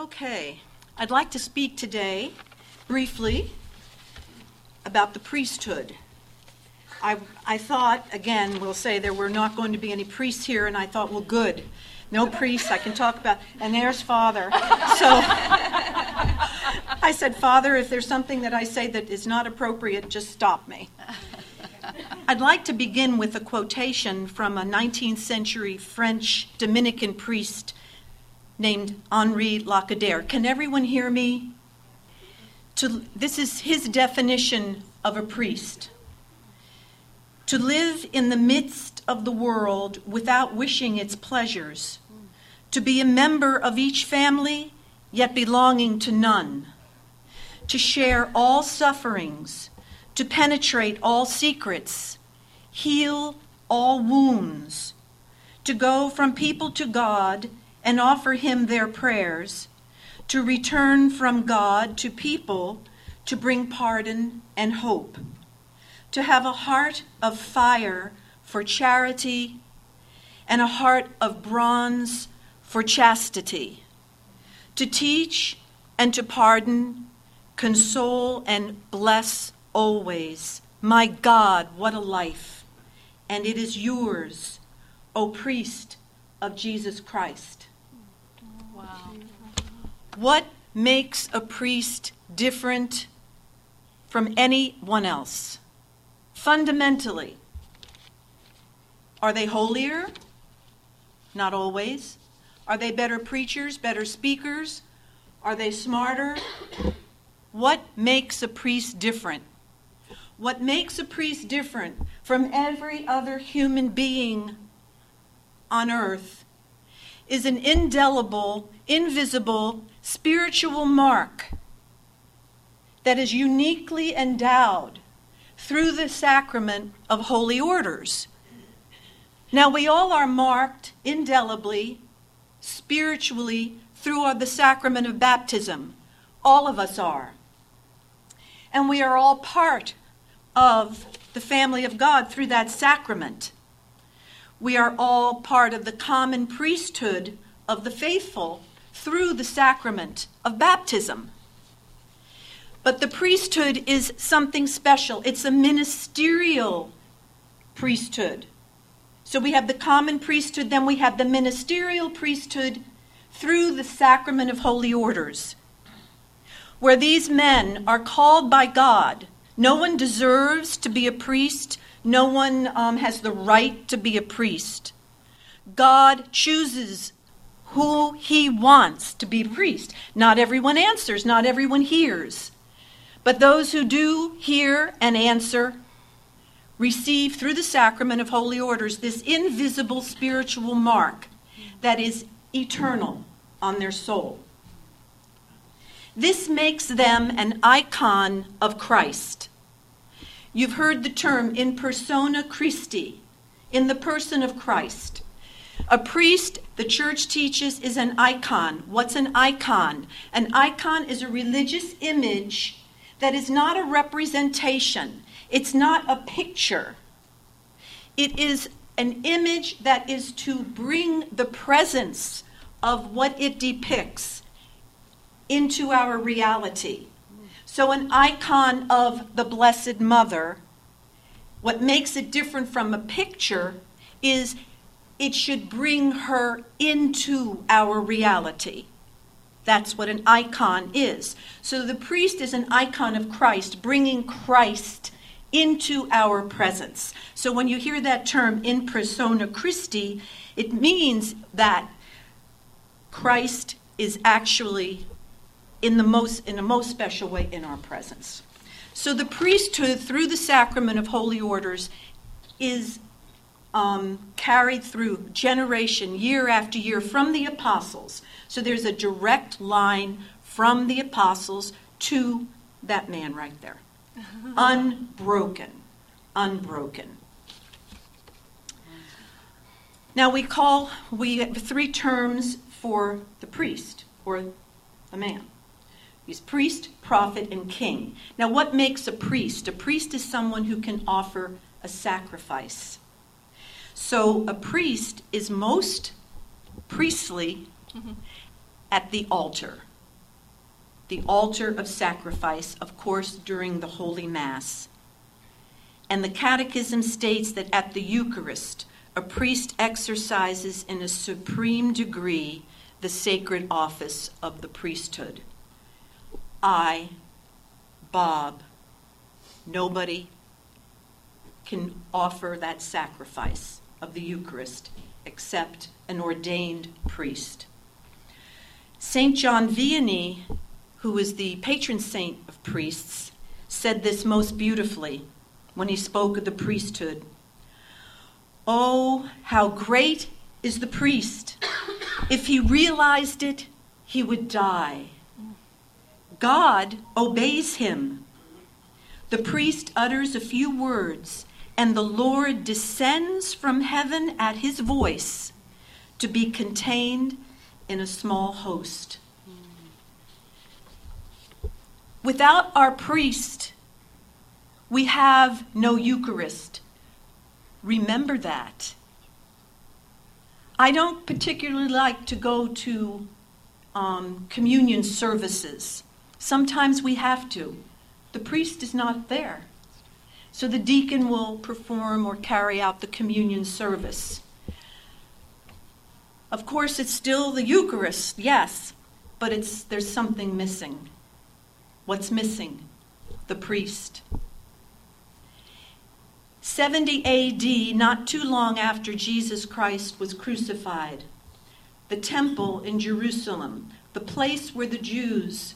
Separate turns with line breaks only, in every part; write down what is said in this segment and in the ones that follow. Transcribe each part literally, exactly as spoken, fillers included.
Okay, I'd like to speak today briefly about the priesthood. I, I thought, again, we'll say there were not going to be any priests here, and I thought, well, good. No priests, I can talk about, and there's Father. So I said, Father, if there's something that I say that is not appropriate, just stop me. I'd like to begin with a quotation from a nineteenth century French Dominican priest named Henri Lacordaire. Can everyone hear me? To, this is his definition of a priest. To live in the midst of the world without wishing its pleasures, to be a member of each family, yet belonging to none, to share all sufferings, to penetrate all secrets, heal all wounds, to go from people to God and offer him their prayers, to return from God to people to bring pardon and hope, to have a heart of fire for charity and a heart of bronze for chastity, to teach and to pardon, console and bless always. My God, what a life! And it is yours, O priest of Jesus Christ.
Wow.
What makes a priest different from anyone else? Fundamentally, are they holier? Not always. Are they better preachers, better speakers? Are they smarter? What makes a priest different? What makes a priest different from every other human being on earth is an indelible, invisible, spiritual mark that is uniquely endowed through the sacrament of holy orders. Now, we all are marked indelibly, spiritually, through the sacrament of baptism. All of us are. And we are all part of the family of God through that sacrament. We are all part of the common priesthood of the faithful through the sacrament of baptism. But the priesthood is something special. It's a ministerial priesthood. So we have the common priesthood, then we have the ministerial priesthood through the sacrament of holy orders, where these men are called by God. No one deserves to be a priest. No one um, has the right to be a priest. God chooses who he wants to be a priest. Not everyone answers, not everyone hears. But those who do hear and answer receive through the sacrament of holy orders this invisible spiritual mark that is eternal on their soul. This makes them an icon of Christ. You've heard the term in persona Christi, in the person of Christ. A priest, the church teaches, is an icon. What's an icon? An icon is a religious image that is not a representation. It's not a picture. It is an image that is to bring the presence of what it depicts into our reality. So an icon of the Blessed Mother, what makes it different from a picture is it should bring her into our reality. That's what an icon is. So the priest is an icon of Christ, bringing Christ into our presence. So when you hear that term, in persona Christi, it means that Christ is actually in the most in a most special way in our presence. So the priesthood through the sacrament of holy orders is um, carried through generation, year after year, from the apostles. So there's a direct line from the apostles to that man right there. Unbroken. Unbroken. Now we call, we have three terms for the priest, or the man. He's priest, prophet, and king. Now what makes a priest? A priest is someone who can offer a sacrifice. So a priest is most priestly mm-hmm. at the altar. the altar of sacrifice, of course, during the Holy Mass. And the Catechism states that at the Eucharist, a priest exercises in a supreme degree the sacred office of the priesthood. I, Bob, nobody can offer that sacrifice of the Eucharist except an ordained priest. Saint John Vianney, who is the patron saint of priests, said this most beautifully when he spoke of the priesthood. Oh, how great is the priest! If he realized it, he would die. God obeys him. The priest utters a few words, and the Lord descends from heaven at his voice to be contained in a small host. Without our priest, we have no Eucharist. Remember that. I don't particularly like to go to um, communion services. Sometimes we have to. The priest is not there. So the deacon will perform or carry out the communion service. Of course, it's still the Eucharist, yes, but it's there's something missing. What's missing? The priest. seventy A D, not too long after Jesus Christ was crucified, the temple in Jerusalem, the place where the Jews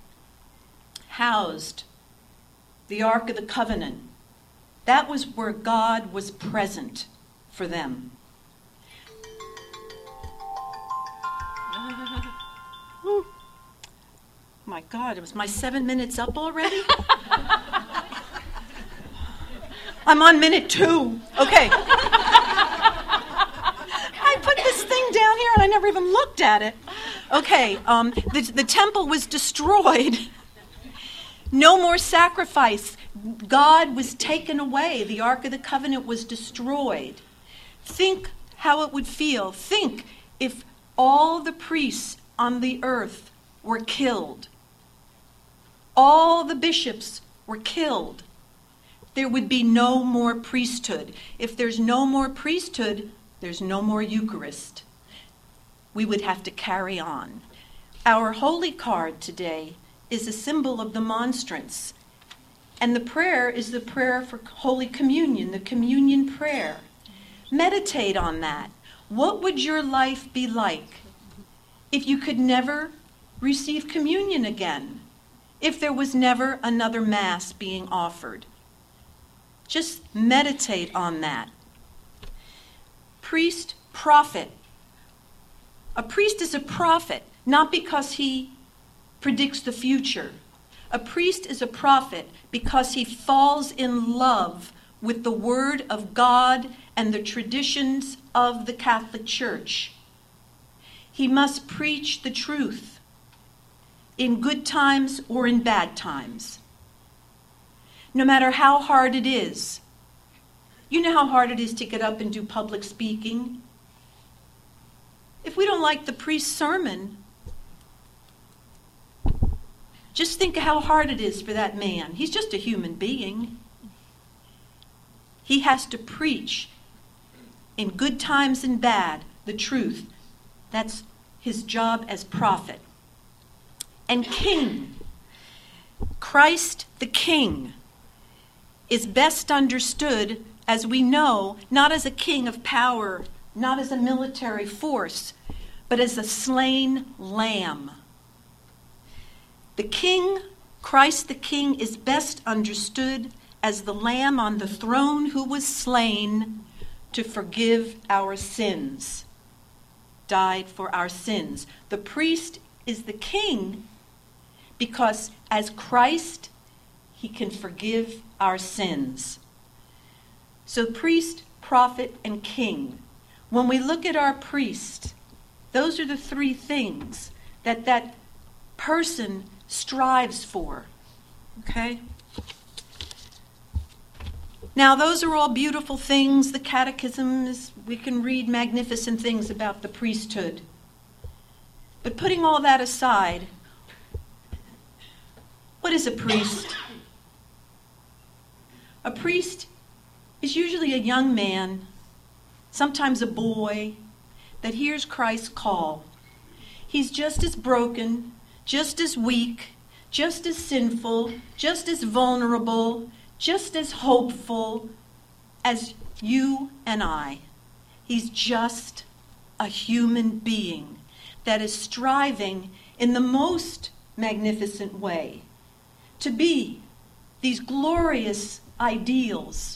housed the Ark of the Covenant, that was where God was present for them. Oh my God, it was my seven minutes up already? I'm on minute two. Okay. I put this thing down here and I never even looked at it. Okay, um, the, the temple was destroyed. No more sacrifice. God was taken away. The Ark of the Covenant was destroyed. Think how it would feel. Think if all the priests on the earth were killed. All the bishops were killed. There would be no more priesthood. If there's no more priesthood, there's no more Eucharist. We would have to carry on. Our holy card today is a symbol of the monstrance. And the prayer is the prayer for Holy Communion, the communion prayer. Meditate on that. What would your life be like if you could never receive communion again? If there was never another Mass being offered? Just meditate on that. Priest, prophet. A priest is a prophet, not because he predicts the future. A priest is a prophet because he falls in love with the Word of God and the traditions of the Catholic Church. He must preach the truth in good times or in bad times. No matter how hard it is. You know how hard it is to get up and do public speaking? If we don't like the priest's sermon, just think of how hard it is for that man. He's just a human being. He has to preach in good times and bad the truth. That's his job as prophet. And king, Christ the King, is best understood, as we know, not as a king of power, not as a military force, but as a slain lamb. The King, Christ the King, is best understood as the Lamb on the throne who was slain to forgive our sins, died for our sins. The priest is the King because as Christ, he can forgive our sins. So priest, prophet, and king. When we look at our priest, those are the three things that that person strives for. Okay? Now, those are all beautiful things. The catechism is, we can read magnificent things about the priesthood. But putting all that aside, What is a priest? A priest is usually a young man, sometimes a boy, that hears Christ's call. He's just as broken, just as weak, just as sinful, just as vulnerable, just as hopeful as you and I. He's just a human being that is striving in the most magnificent way to be these glorious ideals.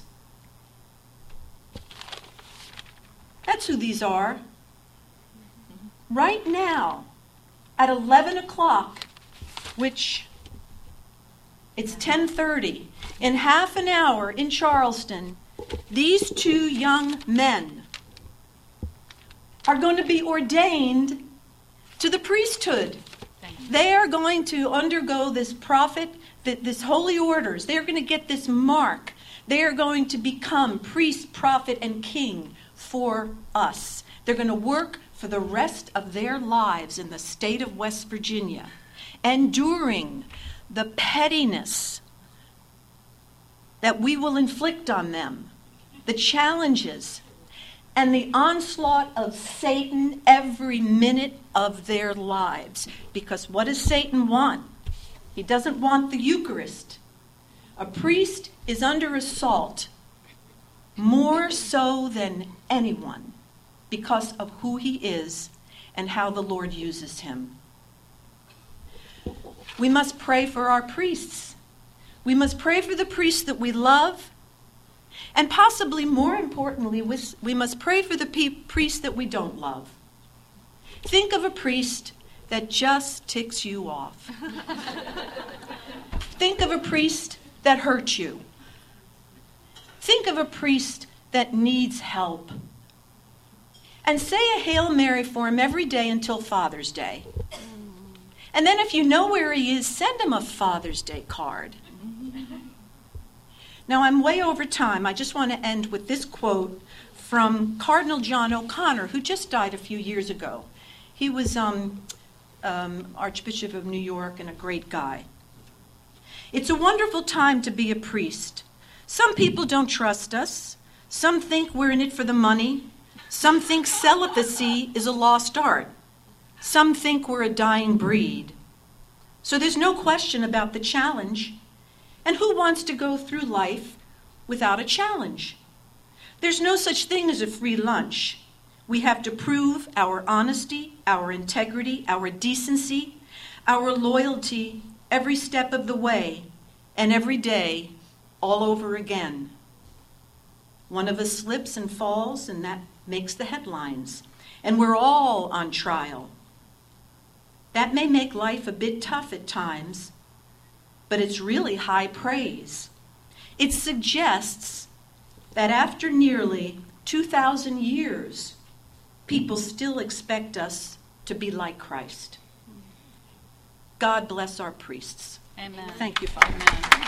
That's who these are. Right now, at eleven o'clock, which it's ten thirty, in half an hour in Charleston, these two young men are going to be ordained to the priesthood. They are going to undergo this prophet, this holy orders. They are going to get this mark. They are going to become priest, prophet, and king for us. They're going to work for the rest of their lives in the state of West Virginia, enduring the pettiness that we will inflict on them, the challenges, and the onslaught of Satan every minute of their lives. Because what does Satan want? He doesn't want the Eucharist. A priest is under assault more so than anyone because of who he is and how the Lord uses him. We must pray for our priests. We must pray for the priests that we love. And possibly more importantly, we must pray for the priests that we don't love. Think of a priest that just ticks you off. Think of a priest that hurts you. Think of a priest that needs help. And say a Hail Mary for him every day until Father's Day. And then if you know where he is, send him a Father's Day card. Now, I'm way over time. I just want to end with this quote from Cardinal John O'Connor, who just died a few years ago. He was um, um, Archbishop of New York and a great guy. It's a wonderful time to be a priest. Some people don't trust us. Some think we're in it for the money. Some think celibacy is a lost art. Some think we're a dying breed. So there's no question about the challenge. And who wants to go through life without a challenge? There's no such thing as a free lunch. We have to prove our honesty, our integrity, our decency, our loyalty every step of the way and every day all over again. One of us slips and falls, and that makes the headlines. And we're all on trial. That may make life a bit tough at times, but it's really high praise. It suggests that after nearly two thousand years, people still expect us to be like Christ. God bless our priests.
Amen.
Thank you, Father.
Amen.